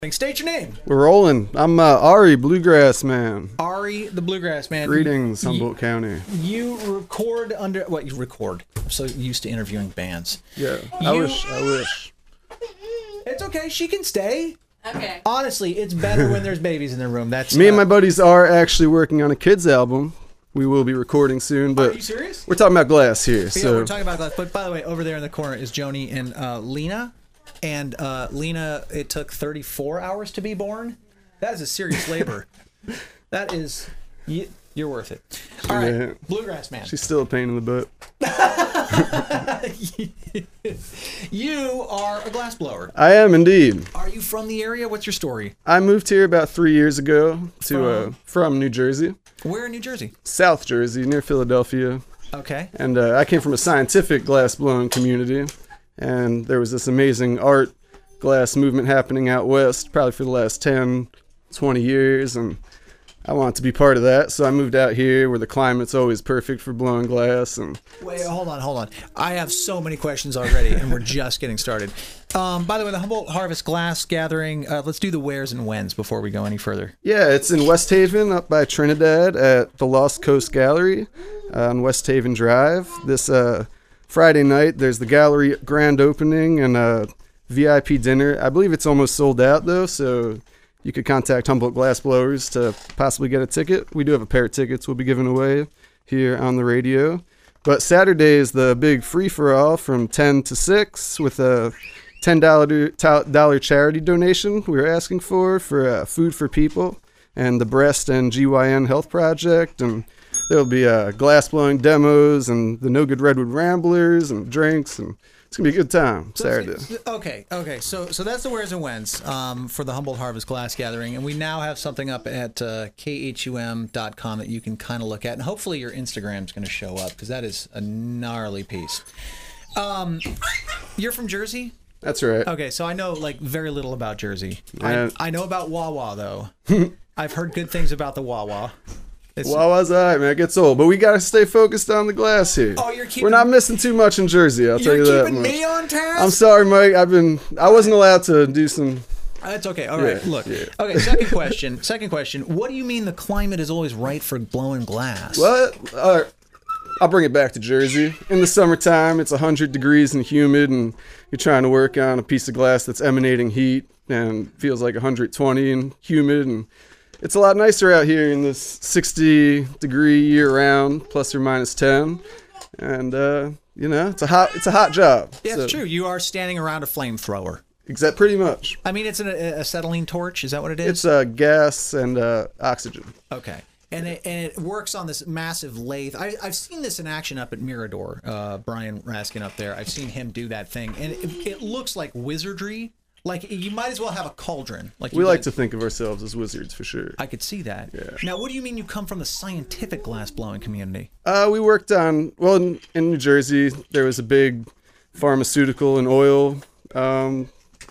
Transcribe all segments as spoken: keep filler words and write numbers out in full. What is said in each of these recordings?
State your name. We're rolling. I'm uh, Ari, Bluegrass Man. Ari, the Bluegrass Man. Greetings, Humboldt you, County. You record under what? You record. I'm so used to interviewing bands. Yeah, you, I wish. I wish. It's okay. She can stay. Okay. Honestly, it's better when there's babies in the room. That's me uh, and my buddies are actually working on a kids album. We will be recording soon, but are you serious? We're talking about glass here. Yeah, so we're talking about glass. But by the way, over there in the corner is Joni and uh, Lena. And uh, Lena, it took thirty-four hours to be born. That is a serious labor. That is, you, you're worth it. All right, yeah. Bluegrass Man. She's still a pain in the butt. You are a glassblower. I am indeed. Are you from the area? What's your story? I moved here about three years ago to From? uh, from New Jersey, Where in New Jersey? South Jersey, near Philadelphia. Okay. And uh, I came from a scientific glass blowing community. And there was this amazing art glass movement happening out west, probably for the last ten, twenty years. And I wanted to be part of that. So I moved out here where the climate's always perfect for blowing glass. And Wait, hold on, hold on. I have so many questions already, and we're just getting started. Um, by the way, the Humboldt Harvest Glass Gathering, uh, let's do the wheres and whens before we go any further. Yeah, it's in West Haven up by Trinidad at the Lost Coast Gallery on West Haven Drive. This uh, Friday night, there's the gallery grand opening and a V I P dinner. I believe it's almost sold out, though, so you could contact Humboldt Glassblowers to possibly get a ticket. We do have a pair of tickets we'll be giving away here on the radio. But Saturday is the big free-for-all from ten to six with a ten dollar charity donation we were asking for for uh, Food for People and the Breast and G Y N Health Project. And there'll be uh, glass-blowing demos and the No Good Redwood Ramblers and drinks, and it's going to be a good time Saturday. Okay, okay. So so that's the wheres and whens um, for the Humboldt Harvest Glass Gathering. And we now have something up at uh, K H U M dot com that you can kind of look at. And hopefully your Instagram's going to show up because that is a gnarly piece. Um, you're from Jersey? That's right. Okay, so I know like very little about Jersey. Yeah. I, I know about Wawa, though. I've heard good things about the Wawa. It's, Wawa's alright, man. It gets old, but we gotta stay focused on the glass here. Oh, you're keeping. We're not missing too much in Jersey. I'll tell You're you that keeping much. me on task. I'm sorry, Mike. I've been. I wasn't allowed to do some. That's okay. All right. Yeah, Look. yeah. Okay. Second question. Second question. What do you mean the climate is always right for blowing glass? What? All right. I'll bring it back to Jersey. In the summertime, it's one hundred degrees and humid, and you're trying to work on a piece of glass that's emanating heat and feels like one hundred twenty and humid, and it's a lot nicer out here in this sixty degree year round, plus or minus ten. And, uh, you know, it's a hot, it's a hot job. Yeah, so, it's true. You are standing around a flamethrower. Exact, pretty much. I mean, it's an acetylene torch. Is that what it is? It's uh, gas and uh, oxygen. Okay. And it, and it works on this massive lathe. I, I've seen this in action up at Mirador. Uh, Brian Raskin up there. I've seen him do that thing. And it, it looks like wizardry. Like, you might as well have a cauldron. Like We you like did. to think of ourselves as wizards, for sure. I could see that. Yeah. Now, what do you mean you come from the scientific glass-blowing community? Uh, we worked on, well, in, in New Jersey, there was a big pharmaceutical and oil um,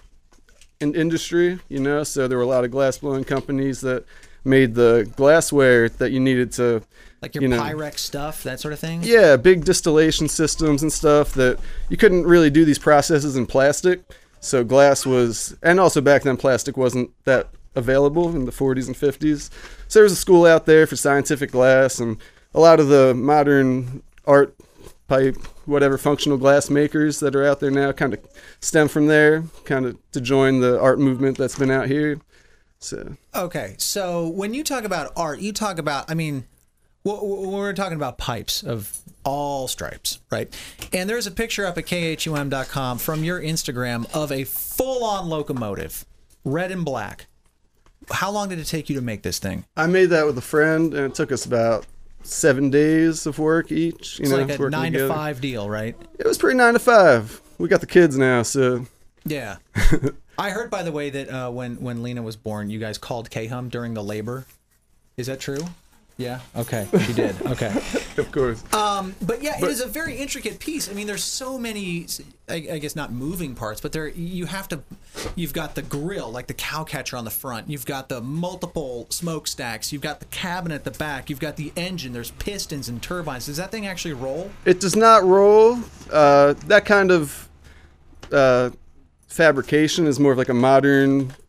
in industry, you know, so there were a lot of glass-blowing companies that made the glassware that you needed to, Like your you know, Pyrex stuff, that sort of thing? yeah, big distillation systems and stuff that you couldn't really do these processes in plastic. So glass was, and also back then plastic wasn't that available in the forties and fifties. So there was a school out there for scientific glass, and a lot of the modern art pipe, whatever functional glass makers that are out there now kind of stem from there, kind of to join the art movement that's been out here. So Okay, so when you talk about art, you talk about, I mean, w- w- we're talking about pipes of all stripes, right? And there's a picture up at K H U M dot com from your Instagram of a full-on locomotive, red and black. How long did it take you to make this thing? I made that with a friend, and it took us about seven days of work each. You It's know, like a working nine together. to five deal, right? It was pretty nine to five. We got the kids now, so Yeah. I heard, by the way, that uh, when when Lena was born, you guys called K-Hum during the labor. Is that true? Yeah. Okay. She did. Okay. of course. Um, but yeah, it is a very intricate piece. I mean, there's so many, I, I guess not moving parts, but there you have to, you've got the grill, like the cow catcher on the front. You've got the multiple smokestacks. You've got the cabin at the back. You've got the engine. There's pistons and turbines. Does that thing actually roll? It does not roll. Uh, that kind of uh, fabrication is more of like a modern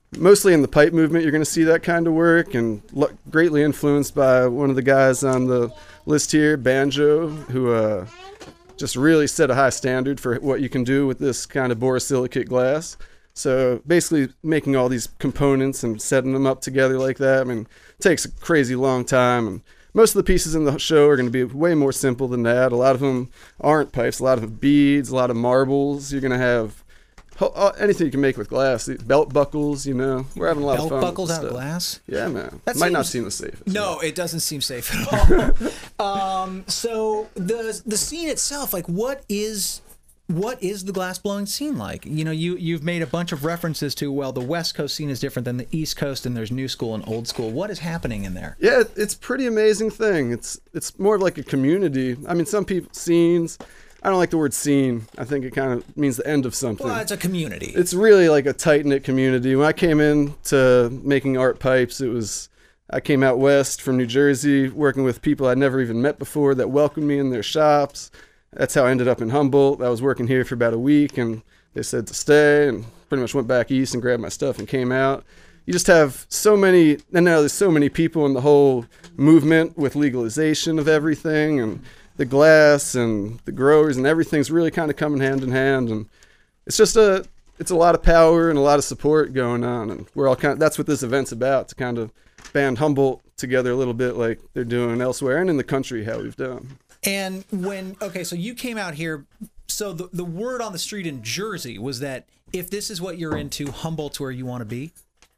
mostly in the pipe movement, you're going to see that kind of work, and lo- greatly influenced by one of the guys on the list here, Banjo, who uh, just really set a high standard for what you can do with this kind of borosilicate glass. So basically making all these components and setting them up together like that, I mean, it takes a crazy long time. And most of the pieces in the show are going to be way more simple than that. A lot of them aren't pipes, a lot of them beads, a lot of marbles. You're going to have ho- anything you can make with glass. Belt buckles, you know. We're having a lot Belt of fun. Belt buckles with out of stuff. glass? Yeah, man. That Might seems, not seem the safest. No, it doesn't seem safe at all. um, so the the scene itself, like, what is... What is the glass blowing scene like? You know, you, you've made a bunch of references to, well, the West Coast scene is different than the East Coast, and there's new school and old school. What is happening in there? Yeah, it's a pretty amazing thing. It's it's more of like a community. I mean, some people, scenes, I don't like the word scene. I think it kind of means the end of something. Well, it's a community. It's really like a tight-knit community. When I came into making art pipes, it was, I came out west from New Jersey, working with people I'd never even met before that welcomed me in their shops. That's how I ended up in Humboldt. I was working here for about a week, and they said to stay, and pretty much went back east and grabbed my stuff and came out. You just have so many, and now there's so many people in the whole movement with legalization of everything, and the glass and the growers and everything's really kind of coming hand in hand. And it's just a, it's a lot of power and a lot of support going on. And we're all kind of, that's what this event's about, to kind of band Humboldt together a little bit like they're doing elsewhere and in the country how we've done. And when, okay, so you came out here, so the, the word on the street in Jersey was that if this is what you're into, Humboldt's where you want to be?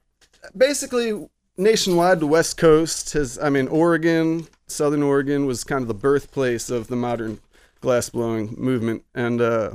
Basically, nationwide, the West Coast has, I mean, Oregon, Southern Oregon was kind of the birthplace of the modern glassblowing movement. And uh,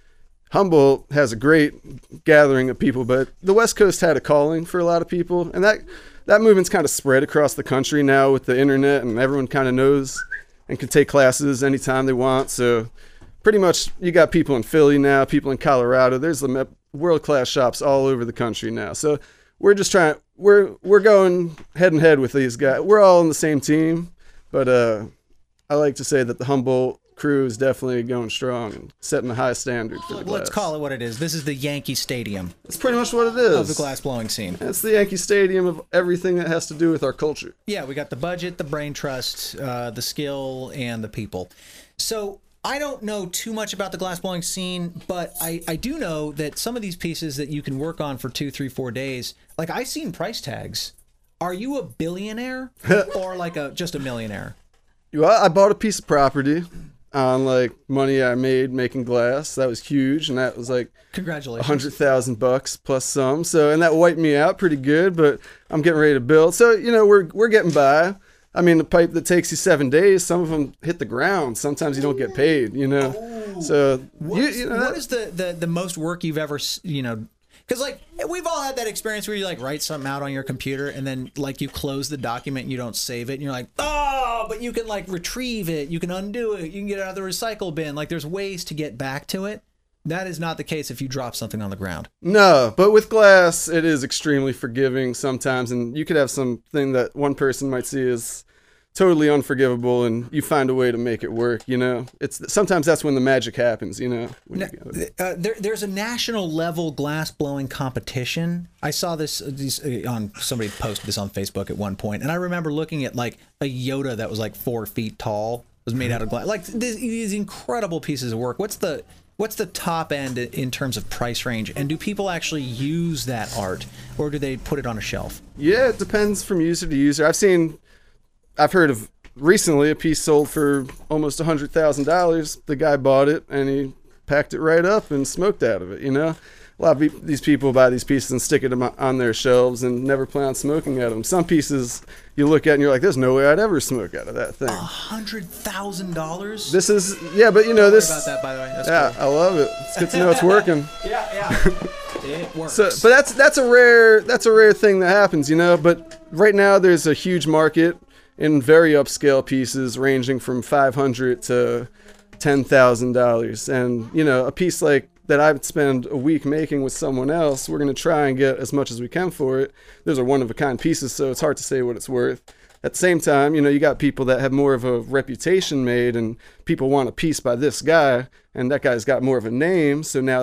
Humboldt has a great gathering of people, but the West Coast had a calling for a lot of people. And that, that movement's kind of spread across the country now with the internet, and everyone kind of knows and can take classes anytime they want. So pretty much you got people in Philly now, people in Colorado. There's the world-class shops all over the country now. So we're just trying, we're we're going head and head with these guys. We're all on the same team, but uh, I like to say that the Humboldt crew is definitely going strong and setting a high standard for the glass. Let's call it what it is. This is the Yankee Stadium. That's pretty much what it is. Of the glass blowing scene. It's the Yankee Stadium of everything that has to do with our culture. Yeah, we got the budget, the brain trust, uh, the skill, and the people. So I don't know too much about the glass blowing scene, but I, I do know that some of these pieces that you can work on for two, three, four days, like I've seen price tags. Are you a billionaire or like a just a millionaire? Well, I bought a piece of property on like money I made making glass. That was huge, and that was like congratulations, a hundred thousand bucks plus some. So, and that wiped me out pretty good. But I'm getting ready to build. So, you know, we're we're getting by. I mean, the pipe that takes you seven days, some of them hit the ground. Sometimes you don't get paid. You know, oh, so what, you, is, you know, what that, is the, the the most work you've ever you know? Because, like, we've all had that experience where you, like, write something out on your computer and then, like, you close the document and you don't save it. And you're like, oh, but you can, like, retrieve it. You can undo it. You can get it out of the recycle bin. Like, there's ways to get back to it. That is not the case if you drop something on the ground. No, but with glass, it is extremely forgiving sometimes. And you could have something that one person might see as totally unforgivable, and you find a way to make it work. You know, it's sometimes that's when the magic happens. You know, when now, you uh, there, there's a national level glass blowing competition. I saw this uh, these, uh, on somebody posted this on Facebook at one point, and I remember looking at like a Yoda that was like four feet tall, was made out of glass, like these, these incredible pieces of work. What's the What's the top end in terms of price range, and do people actually use that art, or do they put it on a shelf? Yeah, it depends from user to user. I've seen. I've heard of recently a piece sold for almost a hundred thousand dollars. The guy bought it and he packed it right up and smoked out of it. You know, a lot of these people buy these pieces and stick it on their shelves and never plan on smoking out of them. Some pieces you look at and you're like, "There's no way I'd ever smoke out of that thing." A hundred thousand dollars. This is yeah, but you know Don't this. Worry about that, by the way. That's yeah, cool. I love it. It's good to know it's working. yeah, yeah. It works. So, but that's that's a rare that's a rare thing that happens, you know. But right now there's a huge market in very upscale pieces ranging from five hundred dollars to ten thousand dollars. And, you know, a piece like that I would spend a week making with someone else, we're going to try and get as much as we can for it. Those are one-of-a-kind pieces, so it's hard to say what it's worth. At the same time, you know, you got people that have more of a reputation made, and people want a piece by this guy, and that guy's got more of a name, so now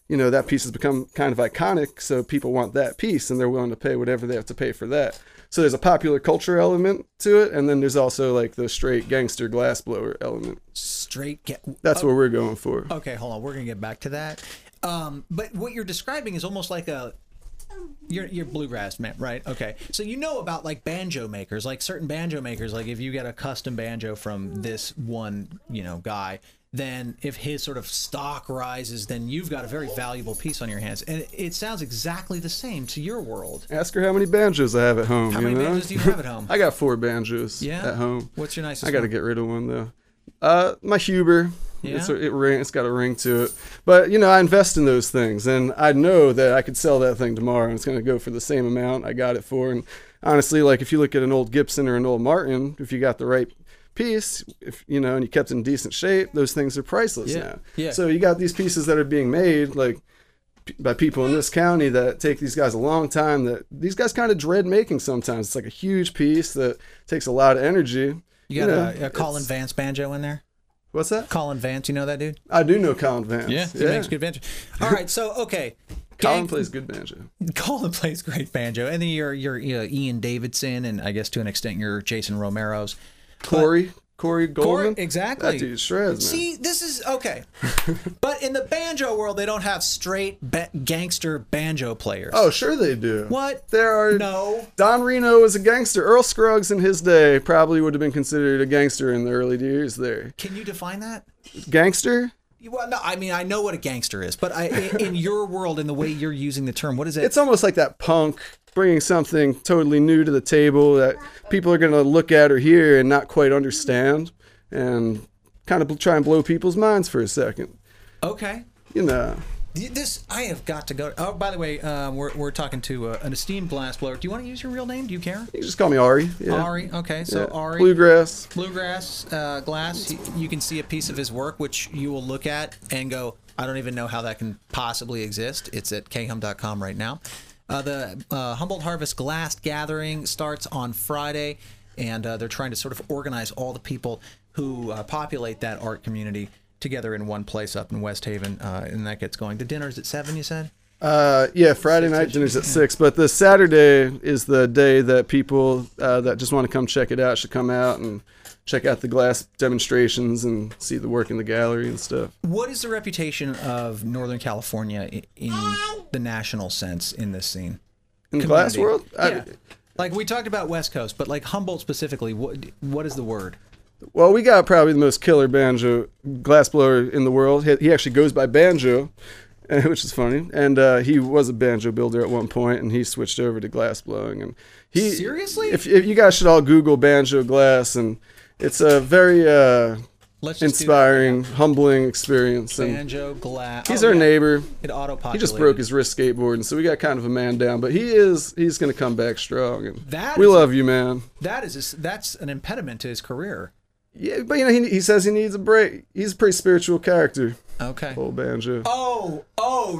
you know, that piece has become kind of iconic, so people want that piece and they're willing to pay whatever they have to pay for that. So there's a popular culture element to it, and then there's also like the straight gangster glassblower element. Straight ga- That's oh, what we're going for. Okay, hold on. We're going to get back to that. Um, but what you're describing is almost like a You're you're bluegrass man, right? Okay, so you know about like banjo makers, like certain banjo makers. Like if you get a custom banjo from this one, you know, guy, then if his sort of stock rises, then you've got a very valuable piece on your hands. And it, it sounds exactly the same to your world. Ask her how many banjos I have at home. How you many know? banjos do you have at home? I got four banjos Yeah? at home. What's your nicest I got to one? get rid of one though. Uh, my Huber. Yeah? It's, it ring, it's got a ring to it. But, you know, I invest in those things, and I know that I could sell that thing tomorrow, and it's going to go for the same amount I got it for. And honestly, like, if you look at an old Gibson or an old Martin, if you got the right piece, if you know, and you kept it in decent shape, those things are priceless Yeah, now. yeah. So you got these pieces that are being made, like, p- by people in this county that take these guys a long time, that these guys kind of dread making sometimes. It's like a huge piece that takes a lot of energy. You got know, a, a Colin it's- Vance banjo in there? What's that? Colin Vance, you know that dude? I do know Colin Vance. Yeah, he makes good banjo. All right, so okay. Colin Gang- plays good banjo. Colin plays great banjo, and then you're you're, you're Ian Davidson, and I guess to an extent you're Jason Romero's. Corey, Corey Goldman. Corey, exactly. That dude shreds, man. See, this is okay, but in the banjo world, they don't have straight ba- gangster banjo players. Oh, sure they do. What? There are. No. Don Reno was a gangster. Earl Scruggs in his day probably would have been considered a gangster in the early years there. Can you define that? Gangster? Well, no, I mean I know what a gangster is, but I, in, in your world, in the way you're using the term, what is it? It's almost like that punk bringing something totally new to the table that people are going to look at or hear and not quite understand, and kind of try and blow people's minds for a second. Okay. You know. This I have got to go. Oh, by the way, um, we're we're talking to uh, an esteemed glassblower. Do you want to use your real name? Do you care? You can just call me Ari. Yeah. Ari. Okay, so Yeah. Ari. Bluegrass. Bluegrass uh, glass. You, you can see a piece of his work, which you will look at and go, I don't even know how that can possibly exist. It's at k hum dot com right now. Uh, the uh, Humboldt Harvest Glass Gathering starts on Friday, and uh, they're trying to sort of organize all the people who uh, populate that art community together in one place up in West Haven, uh, and that gets going. The dinner's at seven, you said? Uh, yeah, Friday night dinner's at six, but the Saturday is the day that people uh, that just want to come check it out should come out and check out the glass demonstrations and see the work in the gallery and stuff. What is the reputation of Northern California i- in the national sense in this scene? In the glass Community. world? I- Yeah. Like we talked about West Coast, but like Humboldt specifically, what what is the word? Well, we got probably the most killer banjo glassblower in the world. He, he actually goes by Banjo, uh, which is funny. And uh, he was a banjo builder at one point, and he switched over to glass blowing. And he Seriously? If, if you guys should all Google banjo glass, and it's a very uh, Let's just inspiring, humbling experience. do And banjo glass. he's oh, our yeah. neighbor. It auto He just broke his wrist skateboarding, so we got kind of a man down. But he is he's going to come back strong. And That we is- love you, man. That is a, that's an impediment to his career. Yeah, but you know he, he says he needs a break. He's a pretty spiritual character, Okay. old banjo. Oh, oh,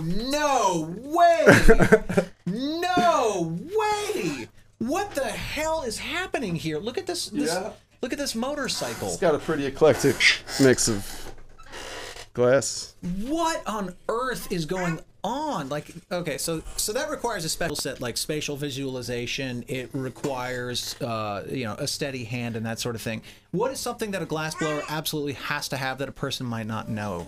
no way! No way! What the hell is happening here? Look at this. this Yeah. Look at this motorcycle. It's got a pretty eclectic mix of glass. What on earth is going on? Like, okay, so so that requires a special set, like spatial visualization. It requires, uh, you know, a steady hand and that sort of thing. What is something that a glassblower absolutely has to have that a person might not know?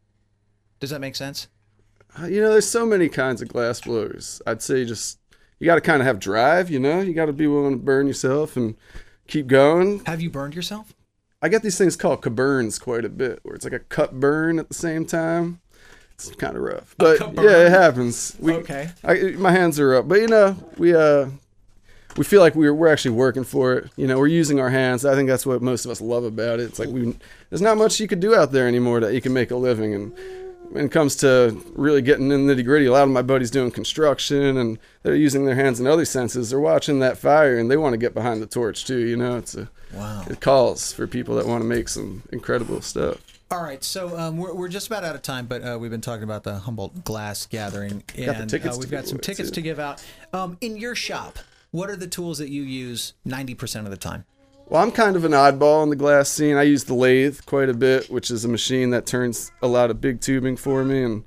Does that make sense? Uh, You know, there's so many kinds of glass blowers. I'd say just you got to kind of have drive. You know, you got to be willing to burn yourself and keep going. Have you burned yourself? I get these things called caburns quite a bit, where it's like a cut burn at the same time. It's kind of rough, but cut yeah, it burn? happens. We, Okay. I, my hands are up, but you know, we uh, we feel like we're we're actually working for it. You know, we're using our hands. I think that's what most of us love about it. It's like we there's not much you could do out there anymore that you can make a living. And when it comes to really getting in the nitty gritty, a lot of my buddies doing construction and they're using their hands in other senses. They're watching that fire and they want to get behind the torch too. You know, it's a Wow. it calls for people that want to make some incredible stuff. All right, so um, we're, we're just about out of time, but uh, we've been talking about the Humboldt Glass Gathering, and Got the tickets uh, we've to got give some away, tickets too. to give out. Um, in your shop, what are the tools that you use ninety percent of the time? Well, I'm kind of an oddball in the glass scene. I use the lathe quite a bit, which is a machine that turns a lot of big tubing for me. And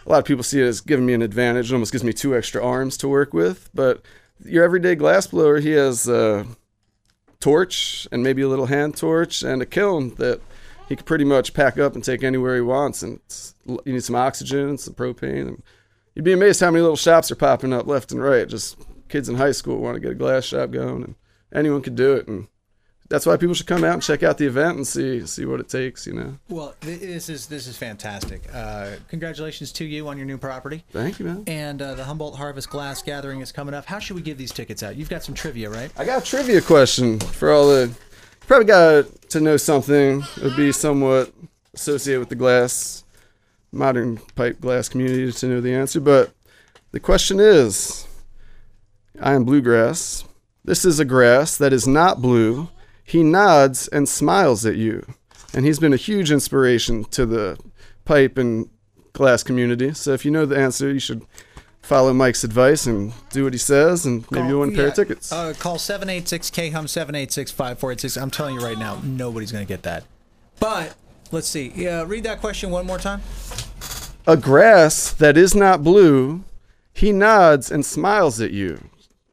a lot of people see it as giving me an advantage. It almost gives me two extra arms to work with. But your everyday glassblower, he has a torch and maybe a little hand torch and a kiln that he can pretty much pack up and take anywhere he wants. And it's, you need some oxygen and some propane. And you'd be amazed how many little shops are popping up left and right. Just kids in high school want to get a glass shop going, and anyone could do it. And that's why people should come out and check out the event and see see what it takes, you know. Well, this is this is fantastic. Uh, congratulations to you on your new property. Thank you, man. And uh, the Humboldt Harvest Glass Gathering is coming up. How should we give these tickets out? You've got some trivia, right? I got a trivia question for all the... You probably got to know something that would be somewhat associated with the glass, modern pipe glass community to know the answer. But the question is, I am bluegrass. This is a grass that is not blue. He nods and smiles at you. And he's been a huge inspiration to the pipe and glass community. So if you know the answer, you should follow Mike's advice and do what he says, and maybe Call- you'll win a pair yeah, of tickets. Uh, call seven eight six K H U M, seven eight six, five four eight six. I'm telling you right now, nobody's going to get that. But, let's see. Yeah, read that question one more time. A grass that is not blue, he nods and smiles at you.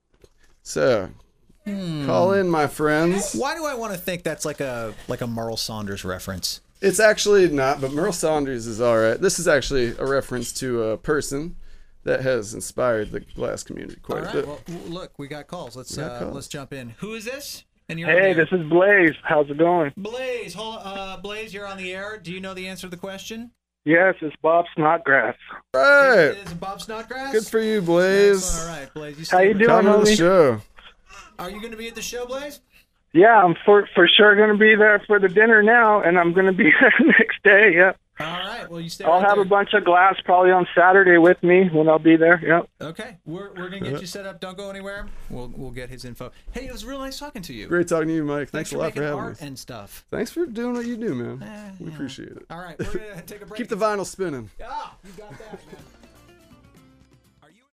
So, hmm. call in, my friends. Why do I want to think that's like a like a Merle Saunders reference? It's actually not, but Merle Saunders is all right. This is actually a reference to a person that has inspired the glass community quite all right, a bit. well, look, we got calls. Let's got uh, calls. let's jump in. Who is this? And you're Hey, this is Blaze. How's it going? Blaze. Hold on, uh, Blaze, you're on the air. Do you know the answer to the question? Yes, it's Bob Snodgrass. Right. It is Bob Snodgrass. Good for you, Blaze. Excellent. All right, Blaze. You How you stay- doing, Come on the homie? show. Are you going to be at the show, Blaze? Yeah, I'm for for sure going to be there for the dinner now, and I'm going to be there next day. Yep. All right. Well, you stay. I'll right have there. a bunch of glass probably on Saturday with me when I'll be there. Yep. Okay, we're we're gonna get you set up. Don't go anywhere. We'll we'll get his info. Hey, it was real nice talking to you. Great talking to you, Mike. Thanks, Thanks a lot making for having art me. and stuff. Thanks for doing what you do, man. Eh, we yeah. appreciate it. All right, we're gonna take a break. Keep the vinyl spinning. Ah, you got that, man.